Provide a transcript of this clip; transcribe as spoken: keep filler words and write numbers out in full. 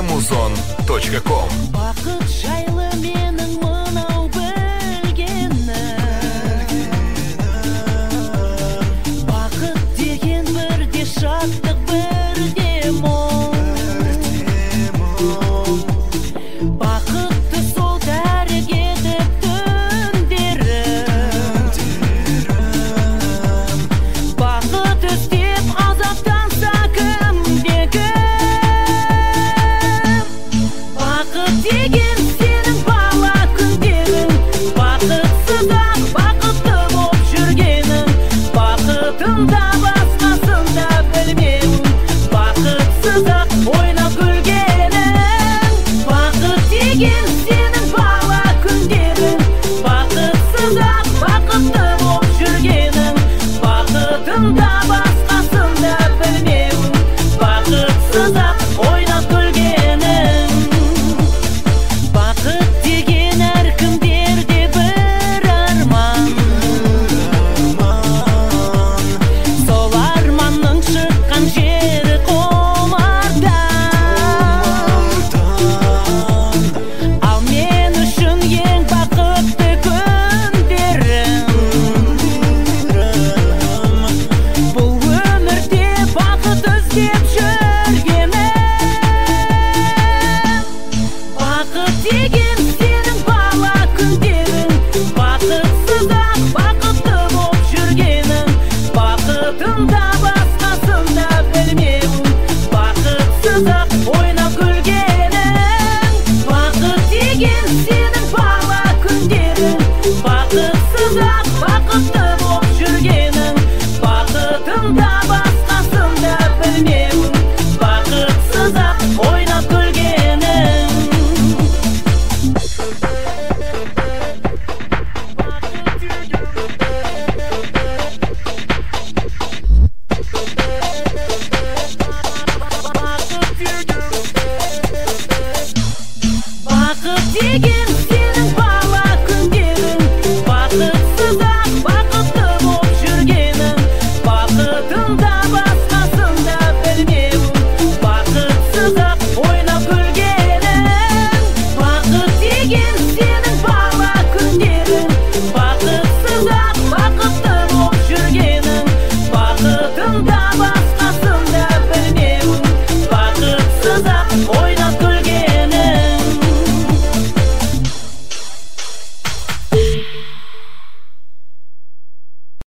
музон точка ком. Бақыт жайлы менің мынау білгенім, бақыт деген бірде шаттық, бірде мұң. Бақытты сол тәрік етіп түндерім, бақыт іздеп азаптанса кімде-кім. Бақыт деген сенің бала күндерің, бақытсыз-ақ бақытты боп жүргенің, бақытында басқасын да білмеуің, бақытсыз-ақ ойнап күлгенің. Бақыт деген сенің бала күндерің, бақытсыз-ақ бақытты боп жүргенің, бақытында басқасын да білмеуің, бақытсыз-ақ ойнап күлгенің. Бақыт деген әркімдерде бір арман, сол арманның шыққан жері құмардан. Ал мен үшін ең бақытты күндерім, бұл өмірде бақыт іздеп жүргенім. Бақыт деген сенің бала күндерің, бақытсыз-ақ бақытты боп жүргенің, бақытында басқасын да білмеуің, бақытсыз-ақ ойнап күлгенің. Бақыт деген сенің бала күндерің, бақытсыз-ақ бақытты боп жүргенің, бақытында басқасын да білмеуің, бақытсыз-ақ ойнап күлгенің. Бақыт деген